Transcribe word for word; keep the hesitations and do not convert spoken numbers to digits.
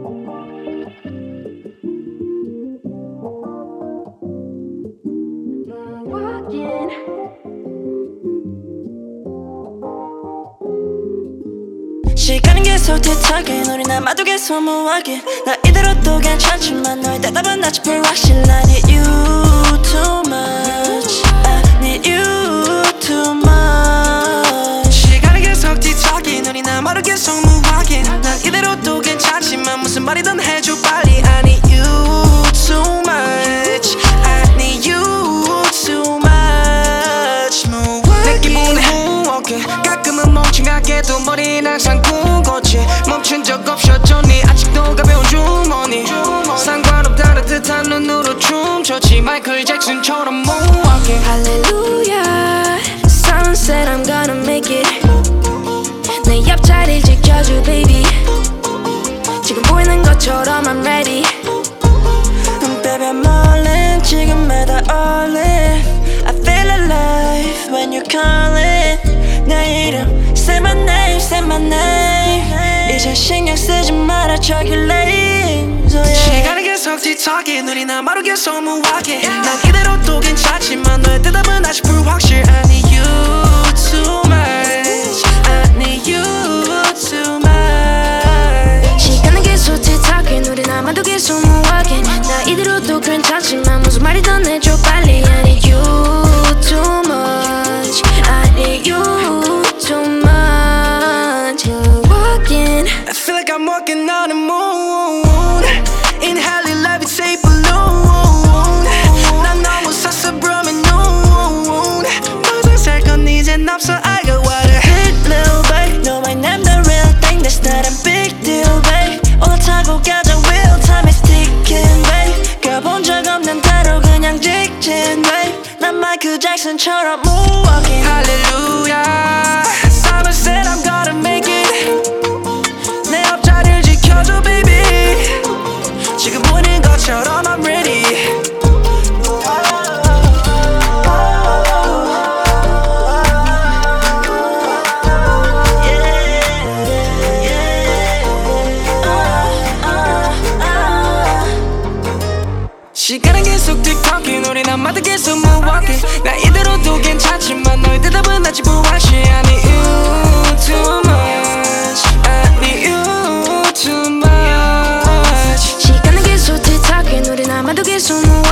시간은 계속 뒤척인 우리 남아도 계속 무하게 나 이대로도 괜찮지만 너의 대답은 아직 불확실 I need you too much I need you too much 시간은 계속 뒤척인 우리 남아도 계속 무하게 난 이대로도 괜찮지만 무슨 말이든 해줘 빨리 I need you too much I need you too much 내 기분이 무엇게 가끔은 멍청하게도 머리는 항상 굳었지 멈춘 적 없었잖니 아직도 가벼운 주머니 상관없다는 듯한 눈으로 춤췄지 마이클 잭슨처럼 모호하게 Hallelujah Someone said I'm gonna make it 내 옆자리 지켜줘 baby 지금 보이는 것처럼 I'm ready Baby I'm all in 지금 매달 all in I feel alive when you're calling 내 이름 Say my name, say my name 이제 신경 쓰지 마라 저기 lane so yeah. 시간은 계속 뒤척인 우리 남아도 계속 무하게 난 이대로도 괜찮지만 너의 대답은 아직 불확실 I need you too much I need you too much 시간은 계속 뒤척인 우리 남아도 계속 무하게 나 이대로도 괜찮지만 무슨 말이든 해줘 빨리 I need you too much I need you too much I feel like I'm walking on the moon Inhaling levitate balloon 난 너무 사사브라면 noon 무슨 살건 이젠 없어 I got water Big little babe No my name the real thing That's not a big deal babe 올라타고 가자 real time is ticking babe 가본 적 없는 대로 그냥 직진 babe 난 마이클 잭슨처럼 moonwalking Hallelujah Someone said I'm gonna make it 내 옆자리를 지켜줘 baby 지금 보이는 것처럼 I'm ready 시간은 계속 뒤척인 우리 남아도 계속 무하게 나 이대로도 괜찮지만 너의 대답은 아직 불확실 I need you too much I need you too much 시간은 계속 뒤척인 우리 남아도 계속 무하게